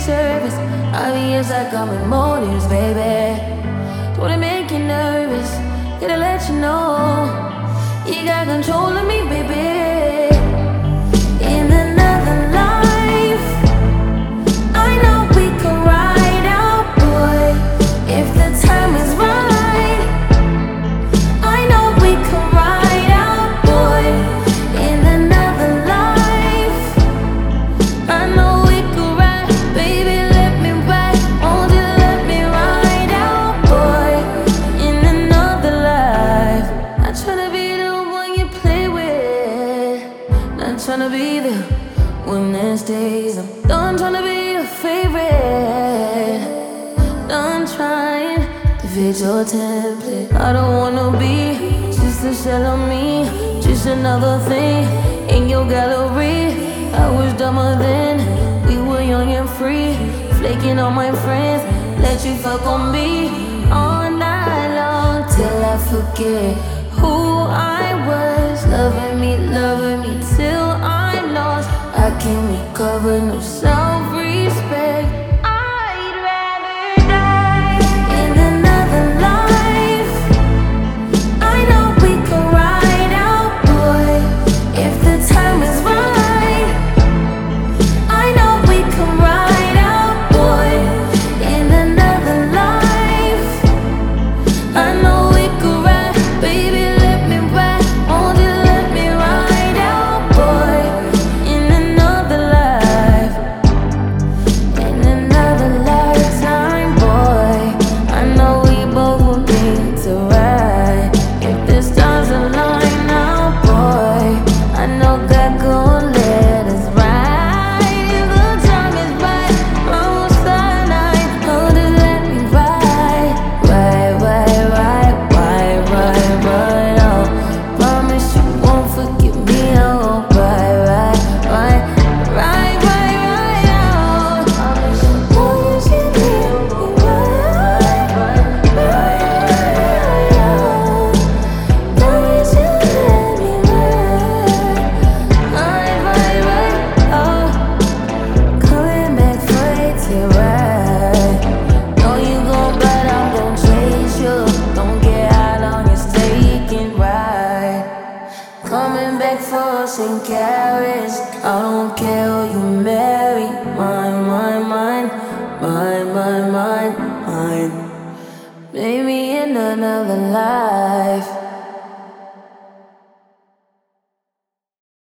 surface. Obvious I come with motives, baby. Don't wanna make you nervous. Gotta let you know you got control of me, baby. In another life, I know we could ride out, boy. If the time is right, I know we could ride out, boy. In another life, I know we could ride, baby. Let me ride, won't you let me ride out, boy. In another life, not tryna be the one you play with, not tryna be the one that stays. I'm done tryna be your favorite, done trying to fit your template. I don't wanna be just a shell of me, just another thing in your gallery. I was dumber then, we were young and free, flaking on my friends, let you fuck on me all night long till I forget who I was. Loving me till I'm lost. I can't recover, no self-respect. I'd rather die in another life. I know we could ride out, boy. If the time is right, I know we could ride out, boy. In another life, I know we could ride, baby. Let me ride, won't you let me ride out, boy. In another life, in another lifetime, boy. I know we both will need to ride. If the stars align now, boy, I know God gon' let us ride. If the time is right, almost the night, oh, just let me ride, oh. Promise you won't forget me, oh, ride, oh. Promise you won't let me ride, oh. Promise you let me ride, oh. Coming back for it to ride. Know you gon' but I'm gon' chase you. Don't care how long it's taking, right? Coming back for St. Carrots. I don't care who you marry. Mine. Maybe in another life.